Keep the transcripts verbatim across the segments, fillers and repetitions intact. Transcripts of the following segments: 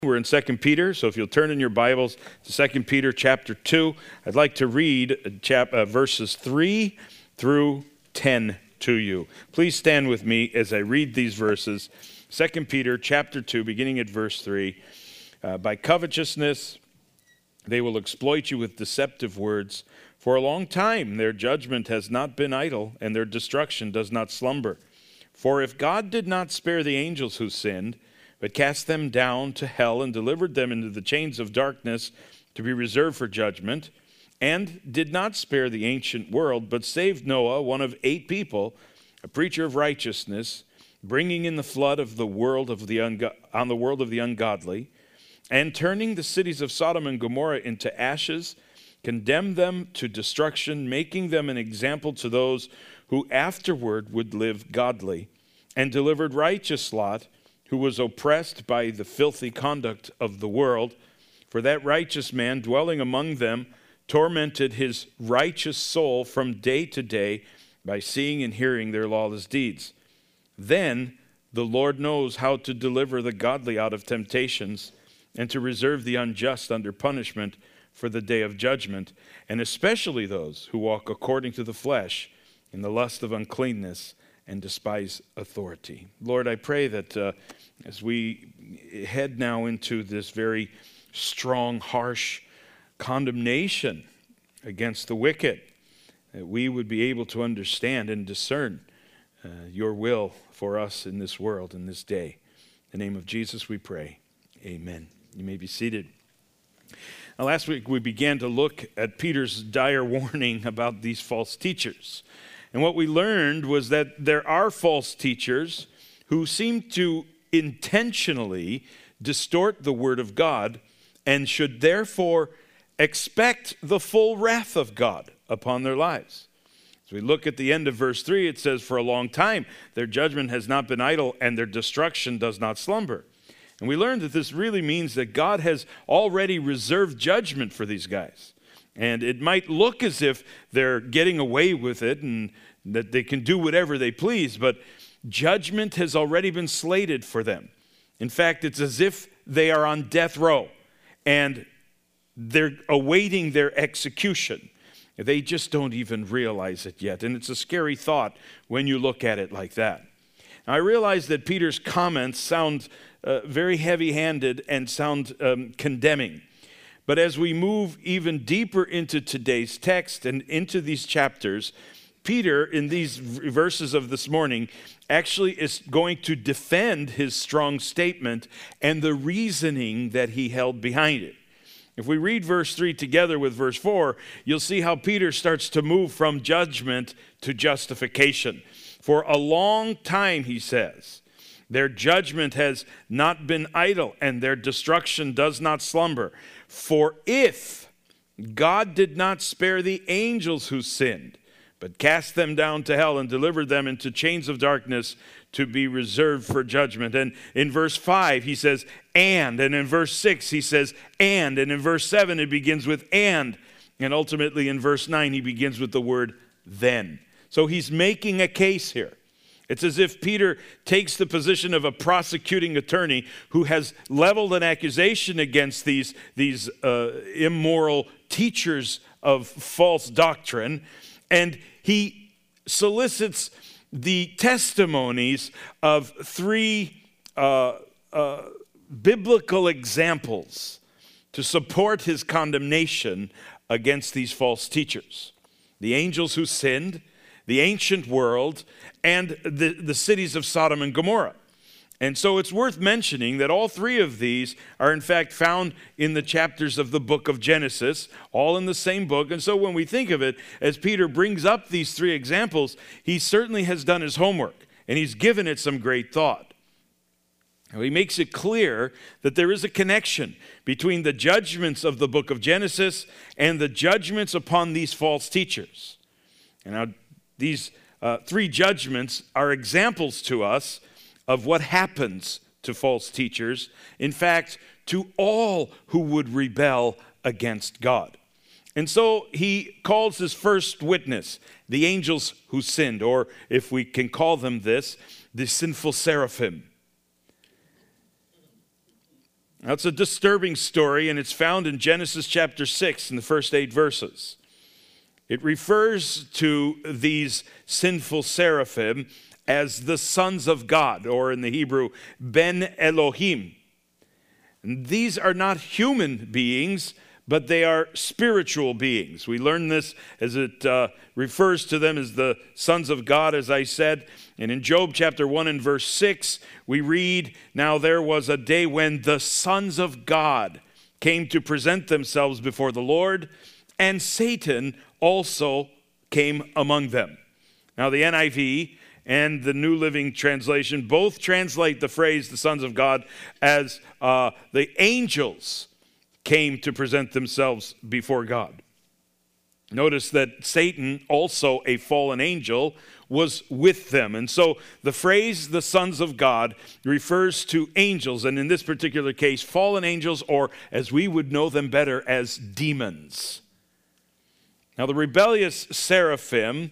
We're in Second Peter, so if you'll turn in your Bibles to Second Peter chapter two, I'd like to read chap- uh, verses three through ten to you. Please stand with me as I read these verses. Second Peter chapter two, beginning at verse three. Uh, By covetousness they will exploit you with deceptive words. For a long time their judgment has not been idle, and their destruction does not slumber. For if God did not spare the angels who sinned, but cast them down to hell and delivered them into the chains of darkness to be reserved for judgment, and did not spare the ancient world, but saved Noah, one of eight people, a preacher of righteousness, bringing in the flood of the world of the ungo- on the world of the ungodly, and turning the cities of Sodom and Gomorrah into ashes, condemned them to destruction, making them an example to those who afterward would live godly, and delivered righteous Lot, who was oppressed by the filthy conduct of the world. For that righteous man dwelling among them tormented his righteous soul from day to day by seeing and hearing their lawless deeds. Then the Lord knows how to deliver the godly out of temptations and to reserve the unjust under punishment for the day of judgment, and especially those who walk according to the flesh in the lust of uncleanness and despise authority. Lord, I pray that uh, as we head now into this very strong, harsh condemnation against the wicked, that we would be able to understand and discern uh, your will for us in this world, in this day. In the name of Jesus we pray. Amen. You may be seated. Now, last week we began to look at Peter's dire warning about these false teachers. And what we learned was that there are false teachers who seem to intentionally distort the word of God and should therefore expect the full wrath of God upon their lives. As we look at the end of verse three, it says, "For a long time their judgment has not been idle, and their destruction does not slumber." And we learned that this really means that God has already reserved judgment for these guys. And it might look as if they're getting away with it and that they can do whatever they please, but judgment has already been slated for them. In fact, it's as if they are on death row and they're awaiting their execution. They just don't even realize it yet. And it's a scary thought when you look at it like that. Now, I realize that Peter's comments sound uh, very heavy-handed and sound um, condemning. But as we move even deeper into today's text and into these chapters, Peter, in these verses of this morning, actually is going to defend his strong statement and the reasoning that he held behind it. If we read verse three together with verse four, you'll see how Peter starts to move from judgment to justification. For a long time, he says, their judgment has not been idle, and their destruction does not slumber. For if God did not spare the angels who sinned, but cast them down to hell and delivered them into chains of darkness to be reserved for judgment. And in verse five, he says, and. And in verse six, he says, and. And in verse seven, it begins with and. And ultimately in verse nine, he begins with the word then. So he's making a case here. It's as if Peter takes the position of a prosecuting attorney who has leveled an accusation against these, these uh, immoral teachers of false doctrine, and he solicits the testimonies of three uh, uh, biblical examples to support his condemnation against these false teachers. The angels who sinned, the ancient world, and the, the cities of Sodom and Gomorrah. And so it's worth mentioning that all three of these are in fact found in the chapters of the book of Genesis, all in the same book. And so when we think of it, as Peter brings up these three examples, he certainly has done his homework, and he's given it some great thought. Now, he makes it clear that there is a connection between the judgments of the book of Genesis and the judgments upon these false teachers. And now these uh, three judgments are examples to us of what happens to false teachers, in fact, to all who would rebel against God. And so he calls his first witness, the angels who sinned, or if we can call them this, the sinful seraphim. That's a disturbing story, and it's found in Genesis chapter six in the first eight verses. It refers to these sinful seraphim as the sons of God, or in the Hebrew, Ben Elohim. And these are not human beings, but they are spiritual beings. We learn this as it uh, refers to them as the sons of God, as I said. And in Job chapter one and verse six, we read, "Now there was a day when the sons of God came to present themselves before the Lord, and Satan also came among them." Now the N I V and the New Living Translation both translate the phrase "the sons of God" as uh, the angels came to present themselves before God. Notice that Satan, also a fallen angel, was with them. And so the phrase "the sons of God" refers to angels, and in this particular case, fallen angels, or as we would know them better, as demons. Now the rebellious seraphim,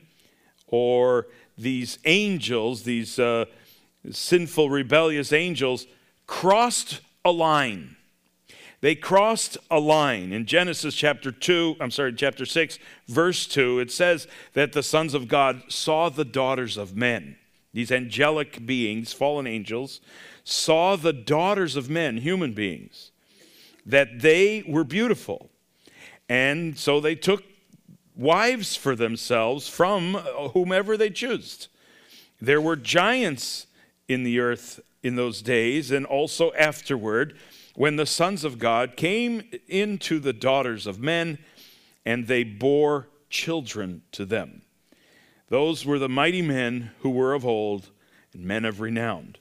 or these angels, these uh, sinful, rebellious angels, crossed a line. They crossed a line. In Genesis chapter two, I'm sorry, chapter six, verse two, it says that the sons of God saw the daughters of men. These angelic beings, fallen angels, saw the daughters of men, human beings, that they were beautiful. And so they took wives for themselves from whomever they chose. There were giants in the earth in those days, and also afterward, when the sons of God came into the daughters of men, and they bore children to them. Those were the mighty men who were of old, and men of renown.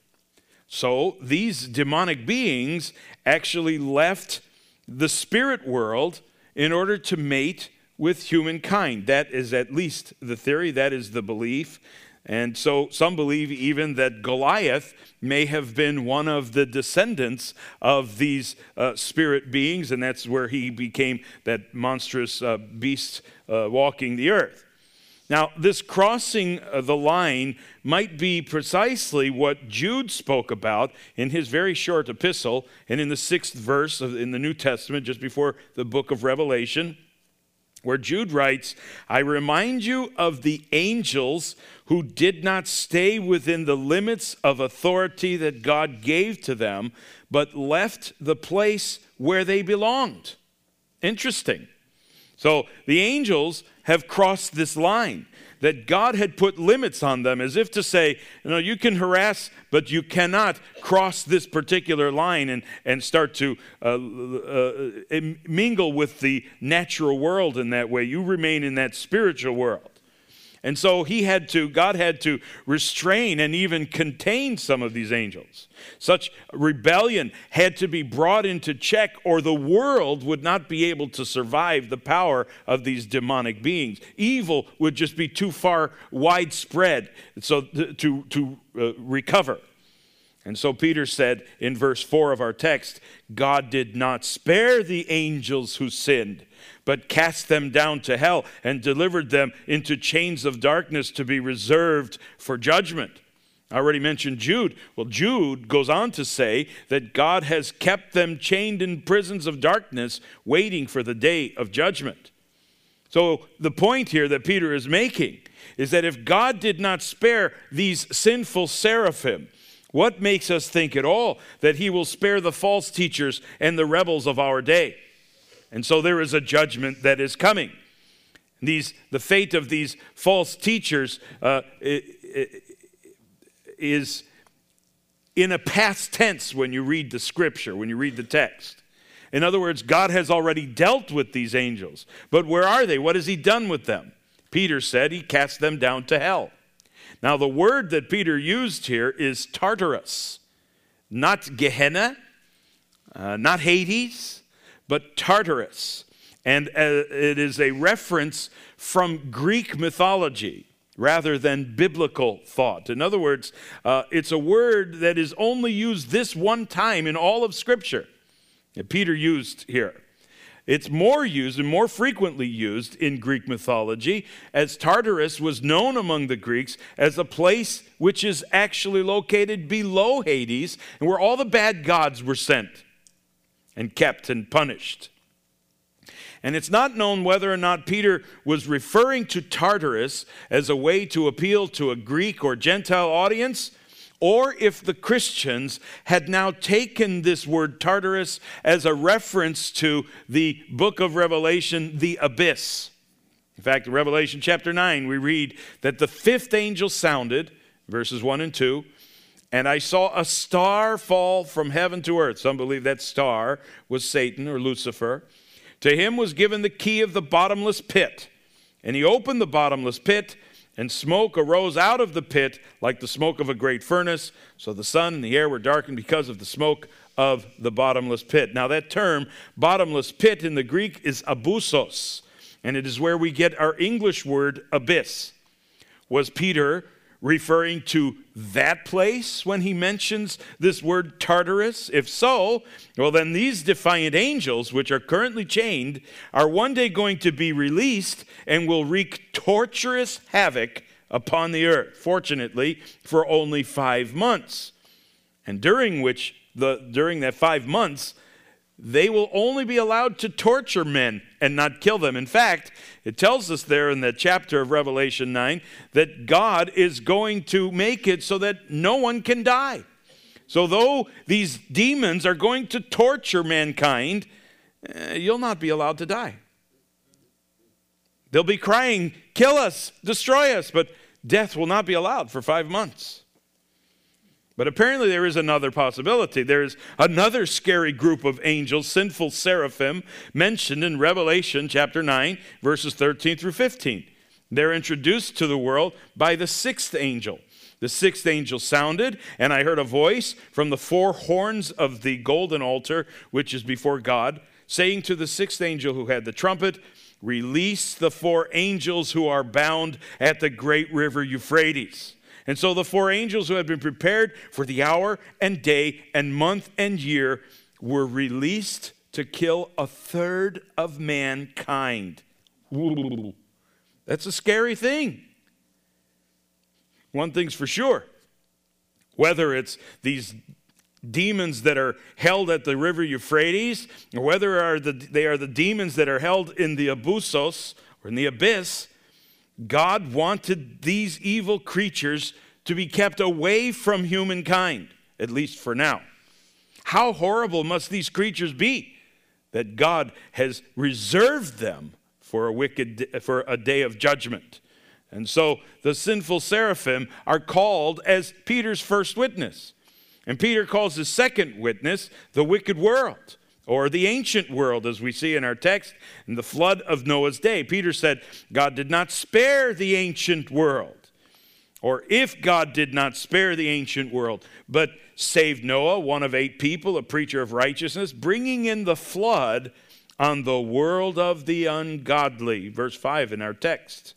So these demonic beings actually left the spirit world in order to mate with humankind. That is at least the theory, that is the belief. And so some believe even that Goliath may have been one of the descendants of these uh, spirit beings, and that's where he became that monstrous uh, beast uh, walking the earth. Now, this crossing uh, the line might be precisely what Jude spoke about in his very short epistle, and in the sixth verse of, in the New Testament, just before the book of Revelation, where Jude writes, "I remind you of the angels who did not stay within the limits of authority that God gave to them, but left the place where they belonged." Interesting. So the angels have crossed this line, that God had put limits on them, as if to say, you know, you can harass, but you cannot cross this particular line and, and start to uh, uh, mingle with the natural world in that way. You remain in that spiritual world. And so he had to, God had to restrain and even contain some of these angels. Such rebellion had to be brought into check, or the world would not be able to survive the power of these demonic beings. Evil would just be too far widespread so to, to, to uh, recover. And so Peter said in verse four of our text, "God did not spare the angels who sinned, but cast them down to hell and delivered them into chains of darkness to be reserved for judgment." I already mentioned Jude. Well, Jude goes on to say that God has kept them chained in prisons of darkness, waiting for the day of judgment. So the point here that Peter is making is that if God did not spare these sinful seraphim, what makes us think at all that he will spare the false teachers and the rebels of our day? And so there is a judgment that is coming. These, the fate of these false teachers uh, is in a past tense when you read the scripture, when you read the text. In other words, God has already dealt with these angels. But where are they? What has he done with them? Peter said he cast them down to hell. Now, the word that Peter used here is Tartarus, not Gehenna, uh, not Hades, but Tartarus. And uh, it is a reference from Greek mythology rather than biblical thought. In other words, uh, it's a word that is only used this one time in all of Scripture that Peter used here. It's more used and more frequently used in Greek mythology, as Tartarus was known among the Greeks as a place which is actually located below Hades and where all the bad gods were sent. and kept and punished. And it's not known whether or not Peter was referring to Tartarus as a way to appeal to a Greek or Gentile audience, or if the Christians had now taken this word Tartarus as a reference to the book of Revelation, the abyss. In fact, in Revelation chapter nine, we read that the fifth angel sounded, verses one and two, and I saw a star fall from heaven to earth. Some believe that star was Satan or Lucifer. To him was given the key of the bottomless pit. And he opened the bottomless pit, and smoke arose out of the pit like the smoke of a great furnace. So the sun and the air were darkened because of the smoke of the bottomless pit. Now that term, bottomless pit in the Greek, is abyssos, and it is where we get our English word abyss. Was Peter referring to that place when he mentions this word Tartarus? If so, well then these defiant angels, which are currently chained, are one day going to be released and will wreak torturous havoc upon the earth, fortunately for only five months. And during which, the during that five months, they will only be allowed to torture men and not kill them. In fact, it tells us there in that chapter of Revelation nine that God is going to make it so that no one can die. So though these demons are going to torture mankind, eh, you'll not be allowed to die. They'll be crying, kill us, destroy us, but death will not be allowed for five months. But apparently there is another possibility. There is another scary group of angels, sinful seraphim, mentioned in Revelation chapter nine, verses thirteen through fifteen. They're introduced to the world by the sixth angel. The sixth angel sounded, and I heard a voice from the four horns of the golden altar, which is before God, saying to the sixth angel who had the trumpet, release the four angels who are bound at the great river Euphrates. And so the four angels who had been prepared for the hour and day and month and year were released to kill a third of mankind. Ooh, that's a scary thing. One thing's for sure. Whether it's these demons that are held at the river Euphrates, or whether are the, they are the demons that are held in the abyssos, or in the abyss, God wanted these evil creatures to be kept away from humankind, at least for now. How horrible must these creatures be that God has reserved them for a wicked, for a day of judgment. And so the sinful seraphim are called as Peter's first witness. And Peter calls his second witness the wicked world, or the ancient world, as we see in our text, in the flood of Noah's day. Peter said, God did not spare the ancient world. Or if God did not spare the ancient world, but saved Noah, one of eight people, a preacher of righteousness, bringing in the flood on the world of the ungodly. Verse five in our text.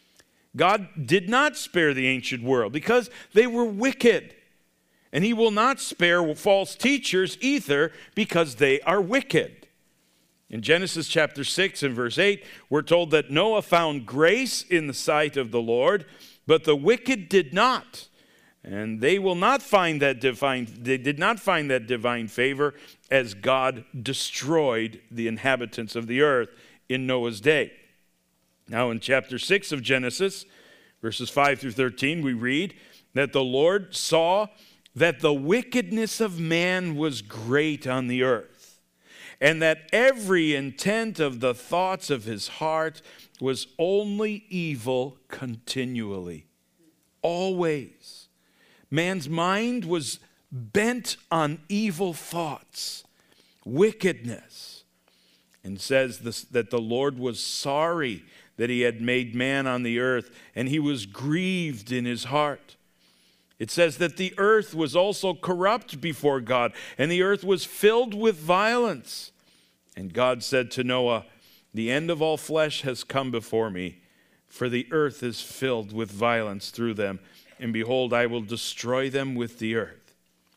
God did not spare the ancient world because they were wicked. And he will not spare false teachers either because they are wicked. In Genesis chapter six and verse eight, we're told that Noah found grace in the sight of the Lord, but the wicked did not. And they will not find that divine, they did not find that divine favor as God destroyed the inhabitants of the earth in Noah's day. Now in chapter six of Genesis, verses five through thirteen, we read that the Lord saw that the wickedness of man was great on the earth, and that every intent of the thoughts of his heart was only evil continually. Always. Man's mind was bent on evil thoughts, wickedness, and says this, that the Lord was sorry that he had made man on the earth, and he was grieved in his heart. It says that the earth was also corrupt before God, and the earth was filled with violence. And God said to Noah, the end of all flesh has come before me, for the earth is filled with violence through them. And behold, I will destroy them with the earth.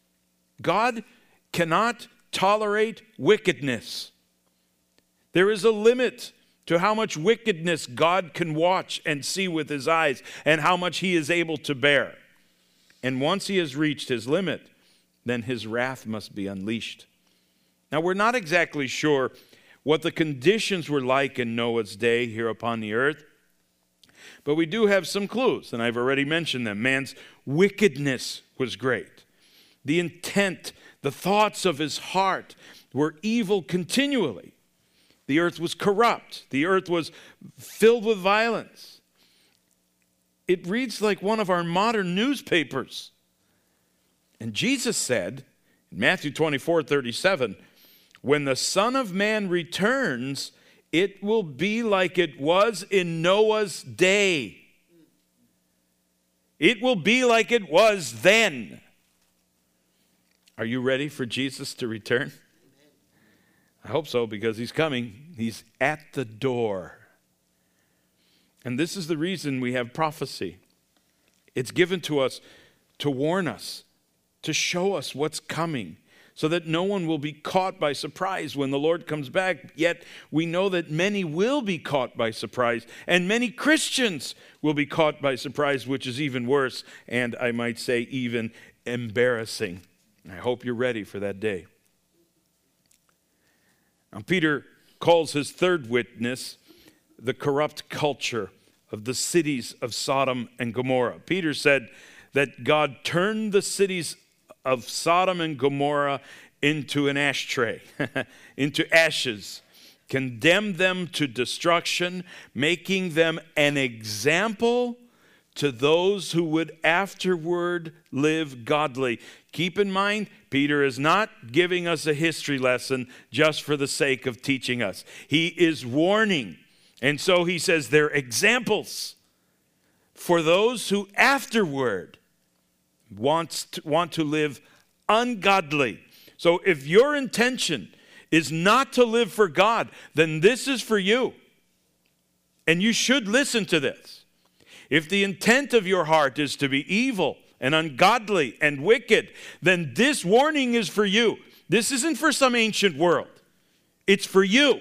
God cannot tolerate wickedness. There is a limit to how much wickedness God can watch and see with his eyes, and how much he is able to bear. And once he has reached his limit, then his wrath must be unleashed. Now, we're not exactly sure what the conditions were like in Noah's day here upon the earth, but we do have some clues, and I've already mentioned them. Man's wickedness was great. The intent, the thoughts of his heart were evil continually. The earth was corrupt. The earth was filled with violence. It reads like one of our modern newspapers. And Jesus said in Matthew twenty-four thirty-seven, when the Son of Man returns, it will be like it was in Noah's day. It will be like it was then. Are you ready for Jesus to return? I hope so, because he's coming. He's at the door. And this is the reason we have prophecy. It's given to us to warn us, to show us what's coming, so that no one will be caught by surprise when the Lord comes back. Yet we know that many will be caught by surprise, and many Christians will be caught by surprise, which is even worse, and I might say even embarrassing. I hope you're ready for that day. Now, Peter calls his third witness the corrupt culture of the cities of Sodom and Gomorrah. Peter said that God turned the cities of Sodom and Gomorrah into an ashtray, into ashes, condemned them to destruction, making them an example to those who would afterward live godly. Keep in mind, Peter is not giving us a history lesson just for the sake of teaching us. He is warning. And so he says they're examples for those who afterward wants to, want to live ungodly. So if your intention is not to live for God, then this is for you. And you should listen to this. If the intent of your heart is to be evil and ungodly and wicked, then this warning is for you. This isn't for some ancient world. It's for you.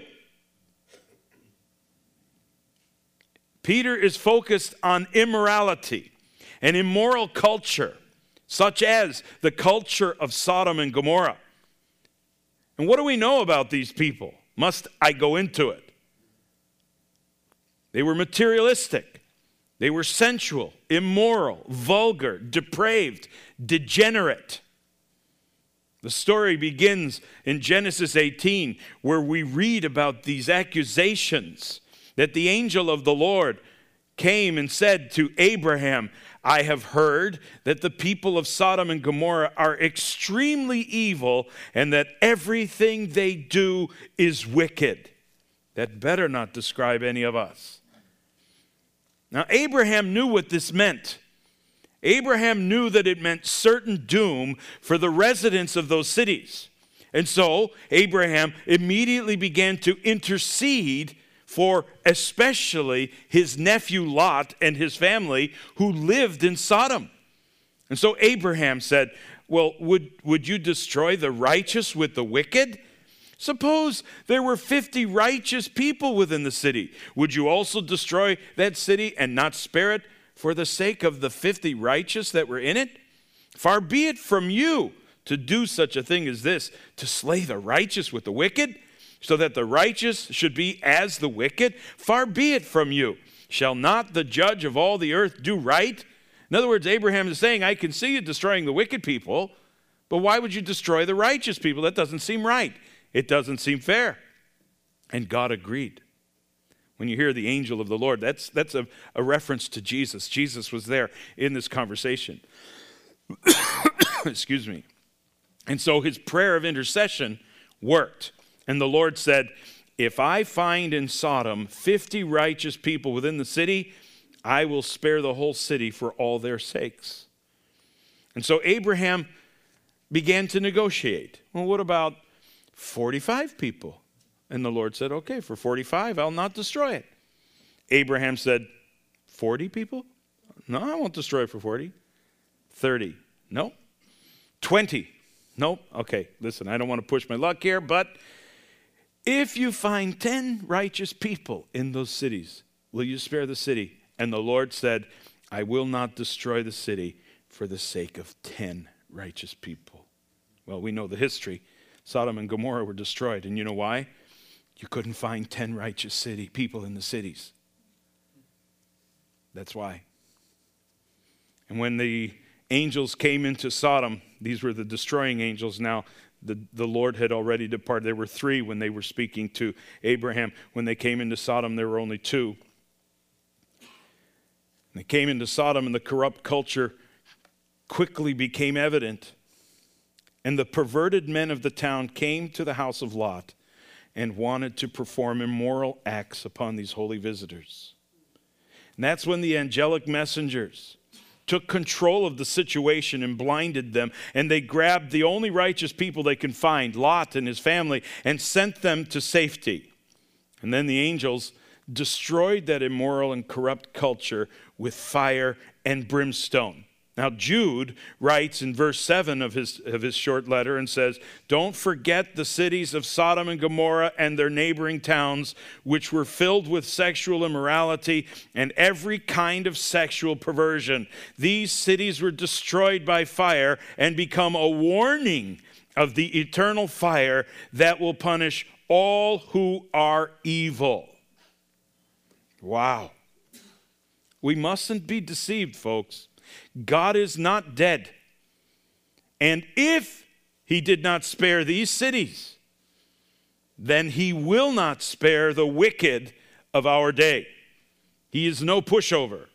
Peter is focused on immorality and immoral culture, such as the culture of Sodom and Gomorrah. And what do we know about these people? Must I go into it? They were materialistic. They were sensual, immoral, vulgar, depraved, degenerate. The story begins in Genesis eighteen, where we read about these accusations that the angel of the Lord came and said to Abraham, I have heard that the people of Sodom and Gomorrah are extremely evil and that everything they do is wicked. That better not describe any of us. Now, Abraham knew what this meant. Abraham knew that it meant certain doom for the residents of those cities. And so, Abraham immediately began to intercede for especially his nephew Lot and his family who lived in Sodom. And so Abraham said, well, would, would you destroy the righteous with the wicked? Suppose there were fifty righteous people within the city. Would you also destroy that city and not spare it for the sake of the fifty righteous that were in it? Far be it from you to do such a thing as this, to slay the righteous with the wicked, so that the righteous should be as the wicked. Far be it from you. Shall not the judge of all the earth do right? In other words, Abraham is saying, I can see you destroying the wicked people, but why would you destroy the righteous people? That doesn't seem right. It doesn't seem fair. And God agreed. When you hear the angel of the Lord, that's, that's a, a reference to Jesus. Jesus was there in this conversation. Excuse me. And so his prayer of intercession worked. And the Lord said, if I find in Sodom fifty righteous people within the city, I will spare the whole city for all their sakes. And so Abraham began to negotiate. Well, what about forty-five people? And the Lord said, okay, for forty-five, I'll not destroy it. Abraham said, forty people? No, I won't destroy it for forty. thirty? No. twenty? Nope. Okay, listen, I don't want to push my luck here, but if you find ten righteous people in those cities, will you spare the city? And the Lord said, I will not destroy the city for the sake of ten righteous people. Well, we know the history. Sodom and Gomorrah were destroyed. And you know why? You couldn't find ten righteous city people in the cities. That's why. And when the angels came into Sodom, these were the destroying angels. Now, the, the Lord had already departed. There were three when they were speaking to Abraham. When they came into Sodom, there were only two. And they came into Sodom, and the corrupt culture quickly became evident. And the perverted men of the town came to the house of Lot and wanted to perform immoral acts upon these holy visitors. And that's when the angelic messengers took control of the situation and blinded them, and they grabbed the only righteous people they could find, Lot and his family, and sent them to safety. And then the angels destroyed that immoral and corrupt culture with fire and brimstone. Now, Jude writes in verse seven of his, of his short letter and says, "Don't forget the cities of Sodom and Gomorrah and their neighboring towns, which were filled with sexual immorality and every kind of sexual perversion. These cities were destroyed by fire and become a warning of the eternal fire that will punish all who are evil." Wow. We mustn't be deceived, folks. God is not dead. And if he did not spare these cities, then he will not spare the wicked of our day. He is no pushover.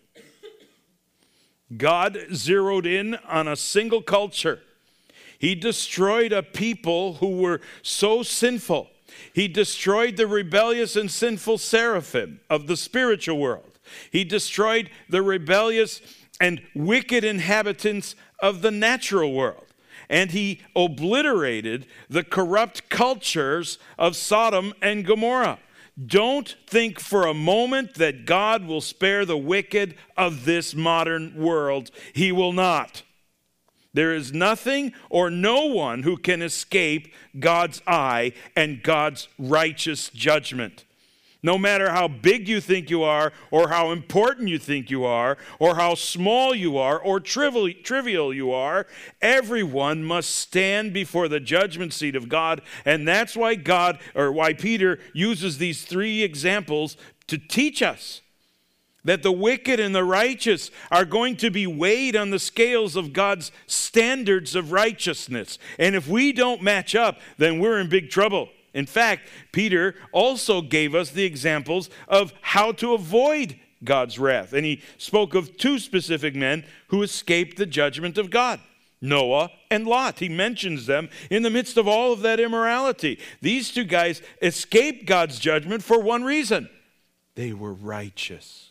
God zeroed in on a single culture. He destroyed a people who were so sinful. He destroyed the rebellious and sinful seraphim of the spiritual world. He destroyed the rebellious and wicked inhabitants of the natural world. And he obliterated the corrupt cultures of Sodom and Gomorrah. Don't think for a moment that God will spare the wicked of this modern world. He will not. There is nothing or no one who can escape God's eye and God's righteous judgment. No matter how big you think you are, or how important you think you are, or how small you are, or trivial, trivial you are, everyone must stand before the judgment seat of God. And that's why God, or why Peter uses these three examples to teach us that the wicked and the righteous are going to be weighed on the scales of God's standards of righteousness. And if we don't match up, then we're in big trouble. In fact, Peter also gave us the examples of how to avoid God's wrath. And he spoke of two specific men who escaped the judgment of God, Noah and Lot. He mentions them in the midst of all of that immorality. These two guys escaped God's judgment for one reason: they were righteous.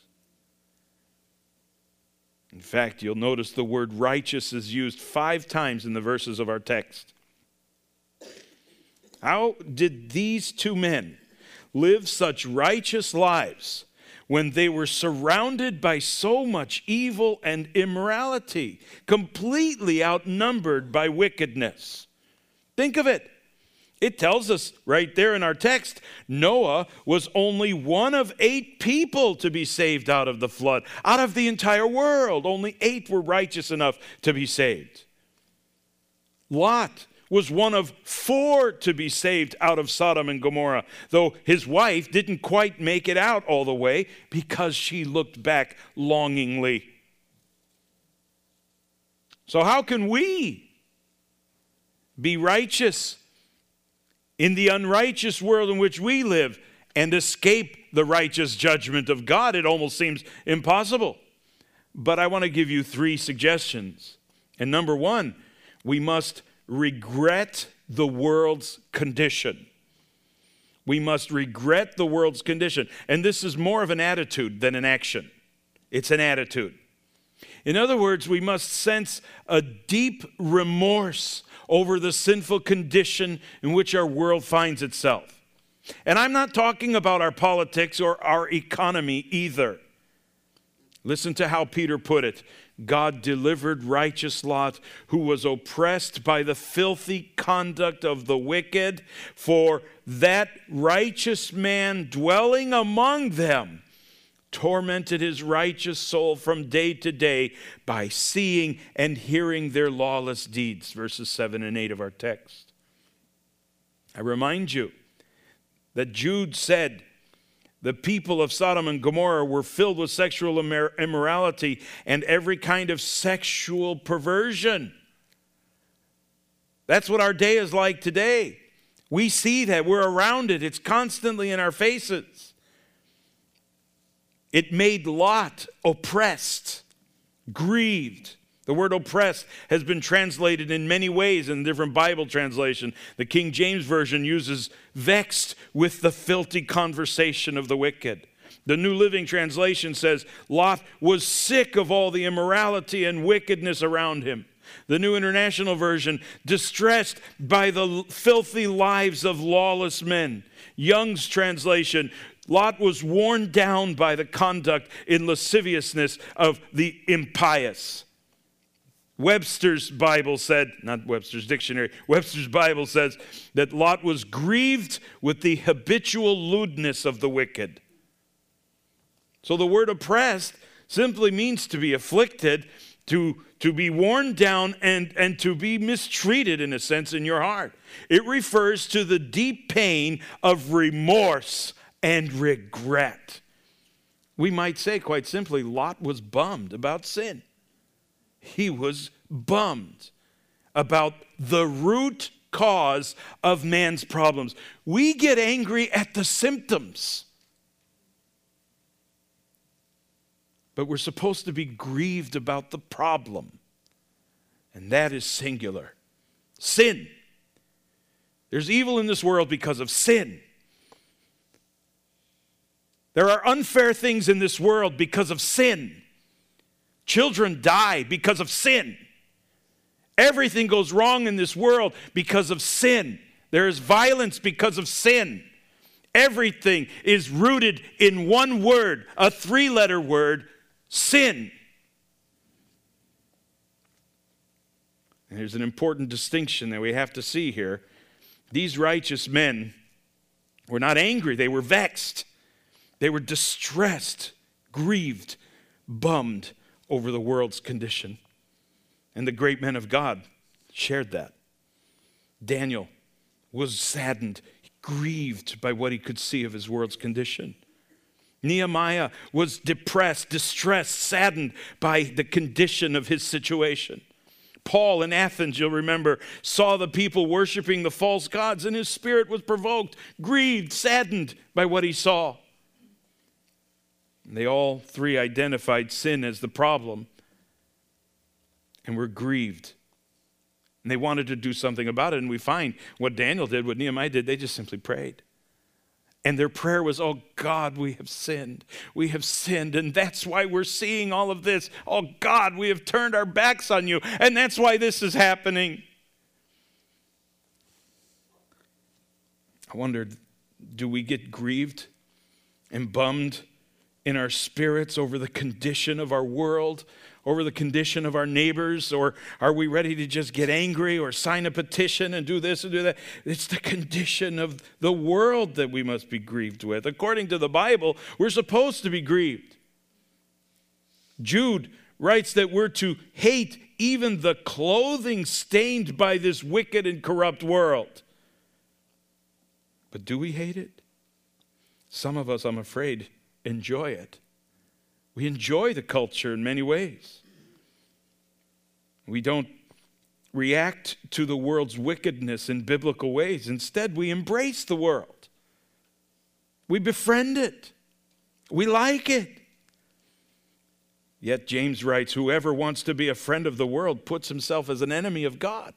In fact, you'll notice the word righteous is used five times in the verses of our text. How did these two men live such righteous lives when they were surrounded by so much evil and immorality, completely outnumbered by wickedness? Think of it. It tells us right there in our text, Noah was only one of eight people to be saved out of the flood. Out of the entire world, only eight were righteous enough to be saved. Lot was one of four to be saved out of Sodom and Gomorrah, though his wife didn't quite make it out all the way because she looked back longingly. So how can we be righteous in the unrighteous world in which we live and escape the righteous judgment of God? It almost seems impossible. But I want to give you three suggestions. And number one, we must regret the world's condition. We must regret the world's condition. And this is more of an attitude than an action. It's an attitude. In other words, we must sense a deep remorse over the sinful condition in which our world finds itself. And I'm not talking about our politics or our economy either. Listen to how Peter put it. God delivered righteous Lot, who was oppressed by the filthy conduct of the wicked, for that righteous man dwelling among them tormented his righteous soul from day to day by seeing and hearing their lawless deeds. Verses seven and eight of our text. I remind you that Jude said the people of Sodom and Gomorrah were filled with sexual immorality and every kind of sexual perversion. That's what our day is like today. We see that. We're around it. It's constantly in our faces. It made Lot oppressed, grieved. The word oppressed has been translated in many ways in different Bible translation. The King James Version uses vexed with the filthy conversation of the wicked. The New Living Translation says Lot was sick of all the immorality and wickedness around him. The New International Version, distressed by the filthy lives of lawless men. Young's translation, Lot was worn down by the conduct in lasciviousness of the impious. Webster's Bible said, not Webster's Dictionary, Webster's Bible says that Lot was grieved with the habitual lewdness of the wicked. So the word oppressed simply means to be afflicted, to, to be worn down, and, and to be mistreated in a sense in your heart. It refers to the deep pain of remorse and regret. We might say quite simply, Lot was bummed about sin. He was bummed about the root cause of man's problems. We get angry at the symptoms, but we're supposed to be grieved about the problem, and that is singular. Sin. There's evil in this world because of sin. There are unfair things in this world because of sin. Children die because of sin. Everything goes wrong in this world because of sin. There is violence because of sin. Everything is rooted in one word, a three-letter word, sin. And there's an important distinction that we have to see here. These righteous men were not angry, they were vexed. They were distressed, grieved, bummed over the world's condition. And the great men of God shared that. Daniel was saddened, grieved by what he could see of his world's condition. Nehemiah was depressed, distressed, saddened by the condition of his situation. Paul in Athens, you'll remember, saw the people worshiping the false gods, and his spirit was provoked, grieved, saddened by what he saw. They all three identified sin as the problem and were grieved. And they wanted to do something about it. And we find what Daniel did, what Nehemiah did, they just simply prayed. And their prayer was, oh God, we have sinned. We have sinned. And that's why we're seeing all of this. Oh God, we have turned our backs on you. And that's why this is happening. I wondered, do we get grieved and bummed in our spirits over the condition of our world, over the condition of our neighbors, or are we ready to just get angry or sign a petition and do this and do that? It's the condition of the world that we must be grieved with. According to the Bible, we're supposed to be grieved. Jude writes that we're to hate even the clothing stained by this wicked and corrupt world. But do we hate it? Some of us, I'm afraid, enjoy it. We enjoy the culture in many ways. We don't react to the world's wickedness in biblical ways. Instead, we embrace the world. We befriend it. We like it. Yet James writes, whoever wants to be a friend of the world puts himself as an enemy of God.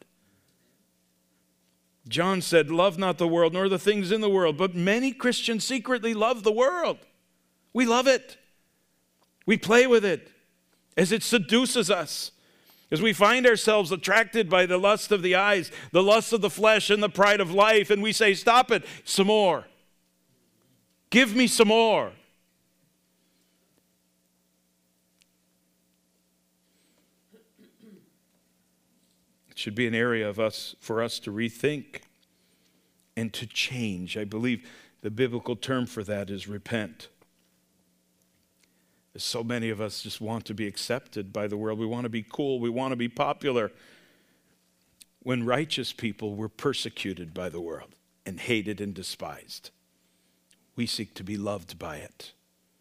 John said, love not the world nor the things in the world, but many Christians secretly love the world. We love it. We play with it as it seduces us, as we find ourselves attracted by the lust of the eyes, the lust of the flesh, and the pride of life, and we say, stop it, some more. Give me some more. It should be an area of us for us to rethink and to change. I believe the biblical term for that is repent. So many of us just want to be accepted by the world. We want to be cool. We want to be popular. When righteous people were persecuted by the world. and hated and despised. We seek to be loved by it.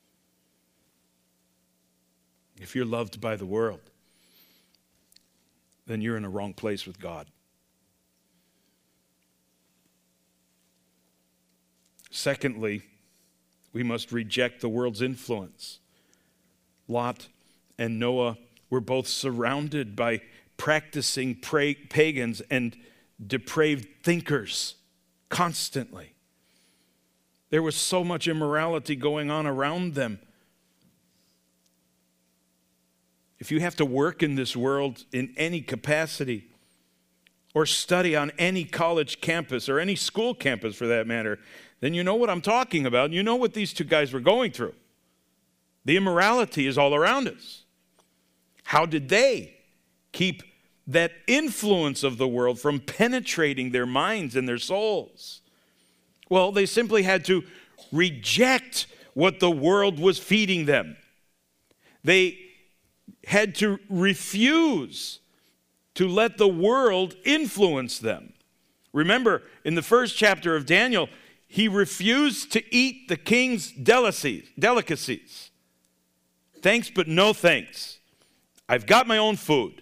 If you're loved by the world, then you're in a wrong place with God. Secondly, we must reject the world's influence. Lot and Noah were both surrounded by practicing pagans and depraved thinkers constantly. There was so much immorality going on around them. If you have to work in this world in any capacity, or study on any college campus or any school campus for that matter, then you know what I'm talking about. You know what these two guys were going through. The immorality is all around us. How did they keep that influence of the world from penetrating their minds and their souls? Well, they simply had to reject what the world was feeding them. They had to refuse to let the world influence them. Remember, in the first chapter of Daniel, he refused to eat the king's delicacies. Thanks, but no thanks. I've got my own food.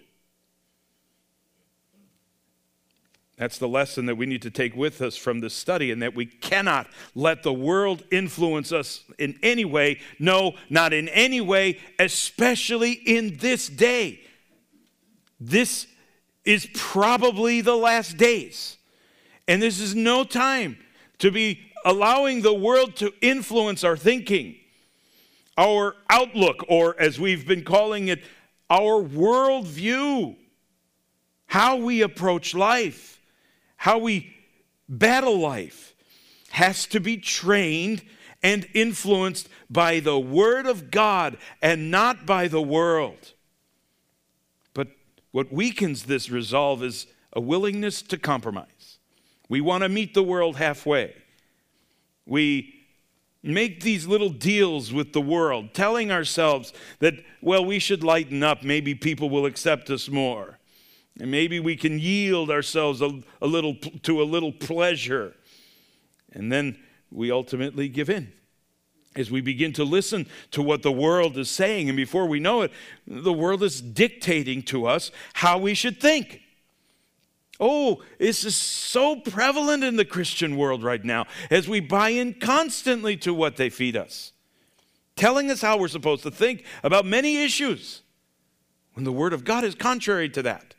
That's the lesson that we need to take with us from this study, and that we cannot let the world influence us in any way. No, not in any way, especially in this day. This is probably the last days. And this is no time to be allowing the world to influence our thinking, our outlook, or as we've been calling it, our worldview, how we approach life. How we battle life has to be trained and influenced by the Word of God and not by the world. But what weakens this resolve is a willingness to compromise. We want to meet the world halfway. We make these little deals with the world, telling ourselves that, well, we should lighten up. Maybe people will accept us more. And maybe we can yield ourselves a, a little to a little pleasure. And then we ultimately give in as we begin to listen to what the world is saying. And before we know it, the world is dictating to us how we should think. Oh, this is so prevalent in the Christian world right now as we buy in constantly to what they feed us, telling us how we're supposed to think about many issues when the Word of God is contrary to that.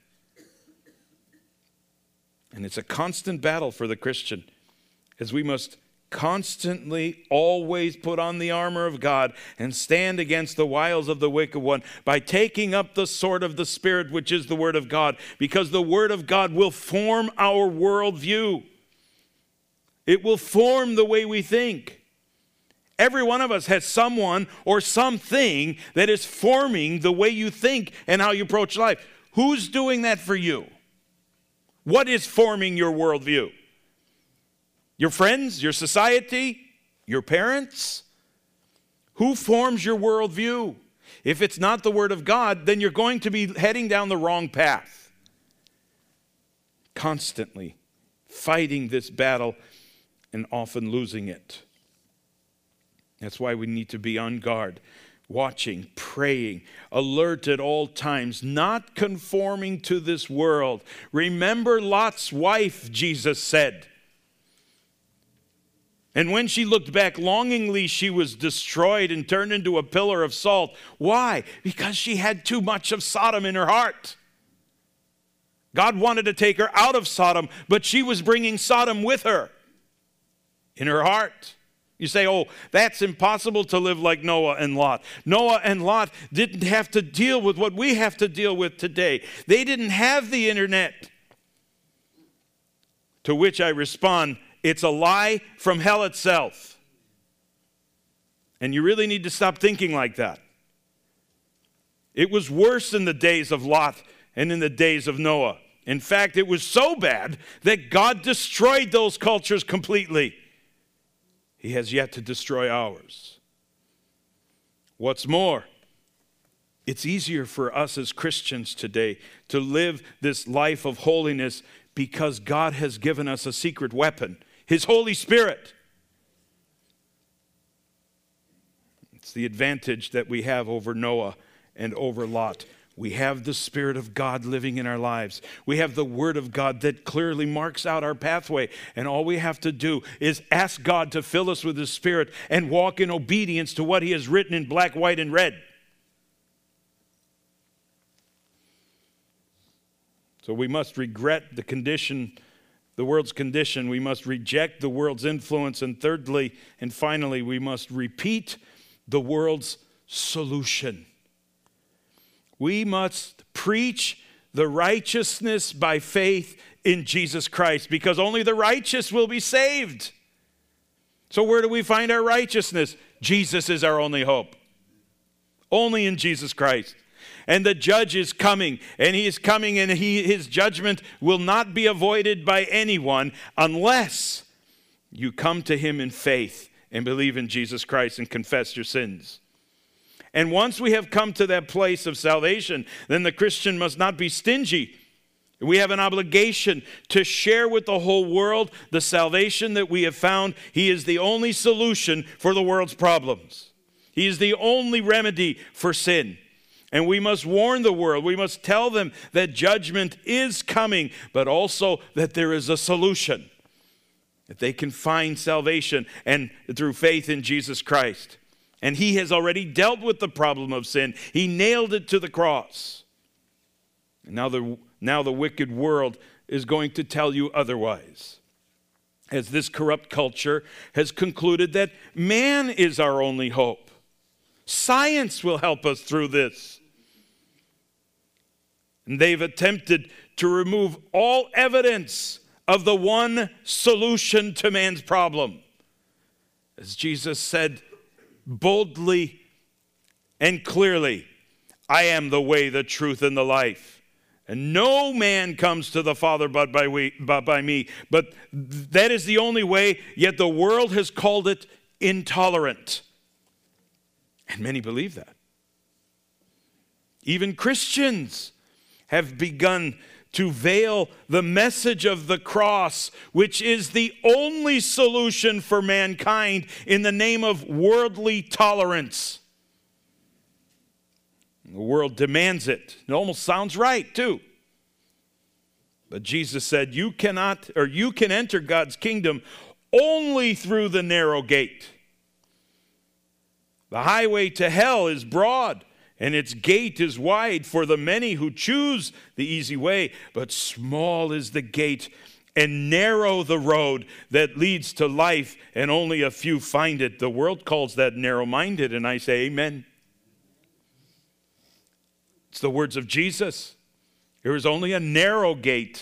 And it's a constant battle for the Christian, as we must constantly always put on the armor of God and stand against the wiles of the wicked one by taking up the sword of the Spirit, which is the Word of God, because the Word of God will form our worldview. It will form the way we think. Every one of us has someone or something that is forming the way you think and how you approach life. Who's doing that for you? What is forming your worldview? Your friends, your society, your parents? Who forms your worldview? If it's not the Word of God, then you're going to be heading down the wrong path. Constantly fighting this battle and often losing it. That's why we need to be on guard, watching, praying, alert at all times, not conforming to this world. Remember Lot's wife, Jesus said. And when she looked back longingly, she was destroyed and turned into a pillar of salt. Why? Because she had too much of Sodom in her heart. God wanted to take her out of Sodom, but she was bringing Sodom with her in her heart. You say, oh, that's impossible to live like Noah and Lot. Noah and Lot didn't have to deal with what we have to deal with today. They didn't have the internet. To which I respond, it's a lie from hell itself. And you really need to stop thinking like that. It was worse in the days of Lot and in the days of Noah. In fact, it was so bad that God destroyed those cultures completely. He has yet to destroy ours. What's more, it's easier for us as Christians today to live this life of holiness because God has given us a secret weapon. His Holy Spirit. It's the advantage that we have over Noah and over Lot. We have the Spirit of God living in our lives. We have the Word of God that clearly marks out our pathway. And all we have to do is ask God to fill us with His Spirit and walk in obedience to what He has written in black, white, and red. So we must regret the condition, the world's condition. We must reject the world's influence. And thirdly, and finally, we must repeat the world's solution. We must preach the righteousness by faith in Jesus Christ, because only the righteous will be saved. So where do we find our righteousness? Jesus is our only hope. Only in Jesus Christ. And the judge is coming, and he is coming, and he, his judgment will not be avoided by anyone unless you come to him in faith and believe in Jesus Christ and confess your sins. And once we have come to that place of salvation, then the Christian must not be stingy. We have an obligation to share with the whole world the salvation that we have found. He is the only solution for the world's problems. He is the only remedy for sin. And we must warn the world. We must tell them that judgment is coming, but also that there is a solution, that they can find salvation and through faith in Jesus Christ. And He has already dealt with the problem of sin. He nailed it to the cross. And now the, now the wicked world is going to tell you otherwise, as this corrupt culture has concluded that man is our only hope. Science will help us through this. And they've attempted to remove all evidence of the one solution to man's problem. As Jesus said boldly and clearly, I am the way, the truth, and the life. And no man comes to the Father but by, we, but by me. But that is the only way, yet the world has called it intolerant. And many believe that. Even Christians have begun to veil the message of the cross, which is the only solution for mankind, in the name of worldly tolerance. The world demands it. It almost sounds right, too. But Jesus said, you cannot, or you can enter God's kingdom only through the narrow gate. The highway to hell is broad, and its gate is wide for the many who choose the easy way. But small is the gate, and narrow the road that leads to life, and only a few find it. The world calls that narrow-minded, and I say amen. It's the words of Jesus. There is only a narrow gate.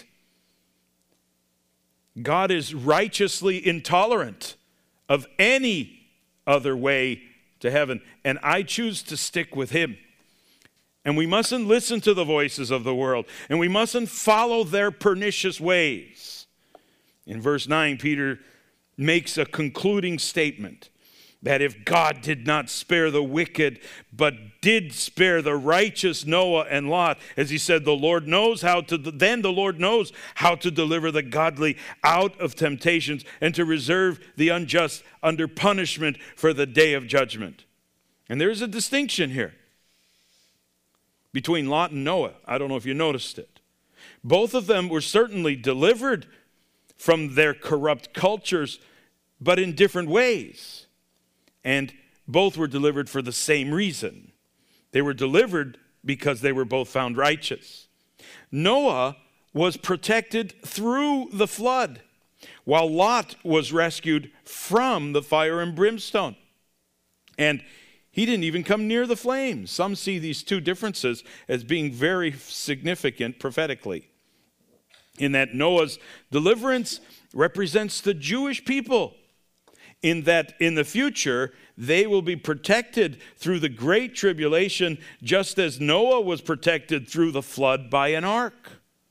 God is righteously intolerant of any other way to heaven, and I choose to stick with Him. And we mustn't listen to the voices of the world, and we mustn't follow their pernicious ways. In verse nine, Peter makes a concluding statement that if God did not spare the wicked, but did spare the righteous Noah and Lot, as he said, the Lord knows how to, then the Lord knows how to deliver the godly out of temptations and to reserve the unjust under punishment for the day of judgment. And there's a distinction here between Lot and Noah. I don't know if you noticed it. Both of them were certainly delivered from their corrupt cultures, but in different ways. And both were delivered for the same reason. They were delivered because they were both found righteous. Noah was protected through the flood, while Lot was rescued from the fire and brimstone. And he didn't even come near the flames. Some see these two differences as being very significant prophetically, in that Noah's deliverance represents the Jewish people, in that in the future they will be protected through the great tribulation, just as Noah was protected through the flood by an ark.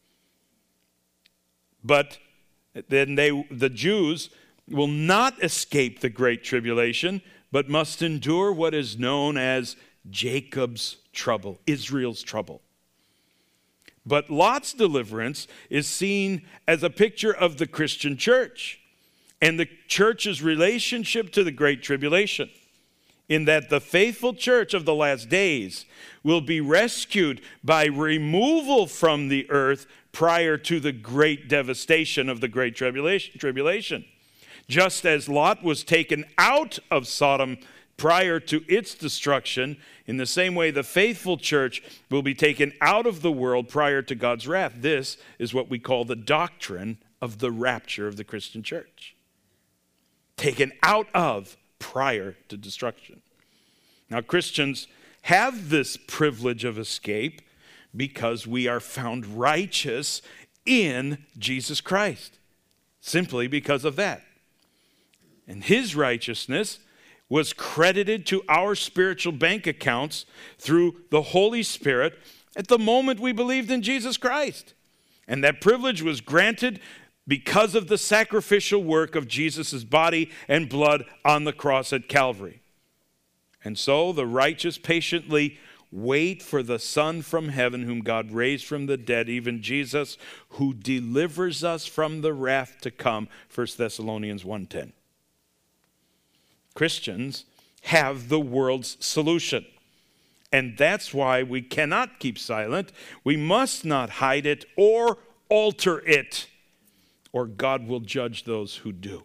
But then they, the Jews will not escape the great tribulation, but must endure what is known as Jacob's trouble, Israel's trouble. But Lot's deliverance is seen as a picture of the Christian church. and the church's relationship to the Great Tribulation, in that the faithful church of the last days will be rescued by removal from the earth prior to the great devastation of the Great Tribulation. tribulation. Just as Lot was taken out of Sodom prior to its destruction, in the same way the faithful church will be taken out of the world prior to God's wrath. This is what we call the doctrine of the rapture of the Christian church. Taken out of prior to destruction. Now, Christians have this privilege of escape because we are found righteous in Jesus Christ. Simply because of that. And his righteousness was credited to our spiritual bank accounts through the Holy Spirit at the moment we believed in Jesus Christ. And that privilege was granted because of the sacrificial work of Jesus' body and blood on the cross at Calvary. And so the righteous patiently wait for the Son from heaven, whom God raised from the dead, even Jesus, who delivers us from the wrath to come, First Thessalonians one ten. Christians have the world's solution. And that's why we cannot keep silent. We must not hide it or alter it, or God will judge those who do.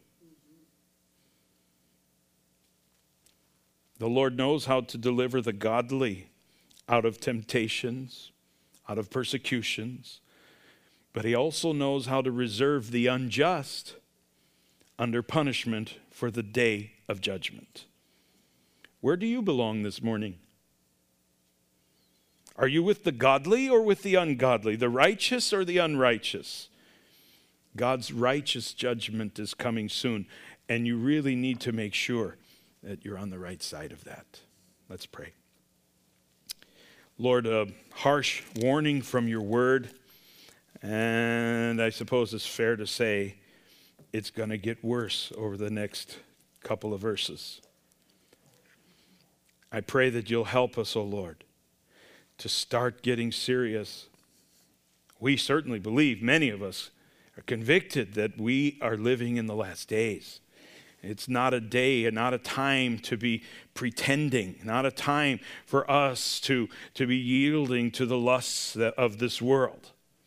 The Lord knows how to deliver the godly out of temptations, out of persecutions, but he also knows how to reserve the unjust under punishment for the day of judgment. Where do you belong this morning? Are you with the godly or with the ungodly, the righteous or the unrighteous? God's righteous judgment is coming soon, and you really need to make sure that you're on the right side of that. Let's pray. Lord, a harsh warning from your word, and I suppose it's fair to say it's going to get worse over the next couple of verses. I pray that you'll help us, O Lord, to start getting serious. We certainly believe, many of us are convicted that we are living in the last days. It's not a day and not a time to be pretending, not a time for us to, to be yielding to the lusts of this world.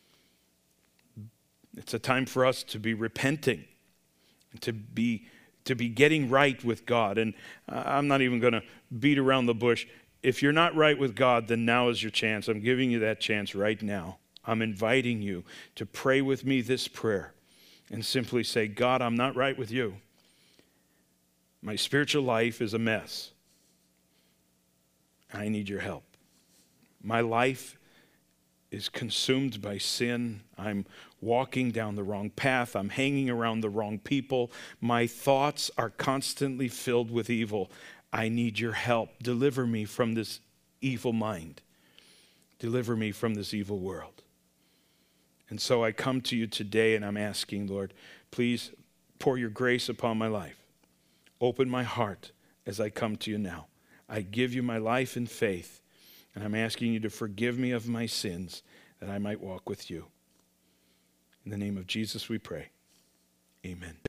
It's a time for us to be repenting, to be to be getting right with God. And I'm not even going to beat around the bush. If you're not right with God, then now is your chance. I'm giving you that chance right now. I'm inviting you to pray with me this prayer and simply say, God, I'm not right with you. My spiritual life is a mess. I need your help. My life is consumed by sin. I'm walking down the wrong path. I'm hanging around the wrong people. My thoughts are constantly filled with evil. I need your help. Deliver me from this evil mind. Deliver me from this evil world. And so I come to you today and I'm asking, Lord, please pour your grace upon my life. Open my heart as I come to you now. I give you my life in faith, and I'm asking you to forgive me of my sins that I might walk with you. In the name of Jesus we pray. Amen.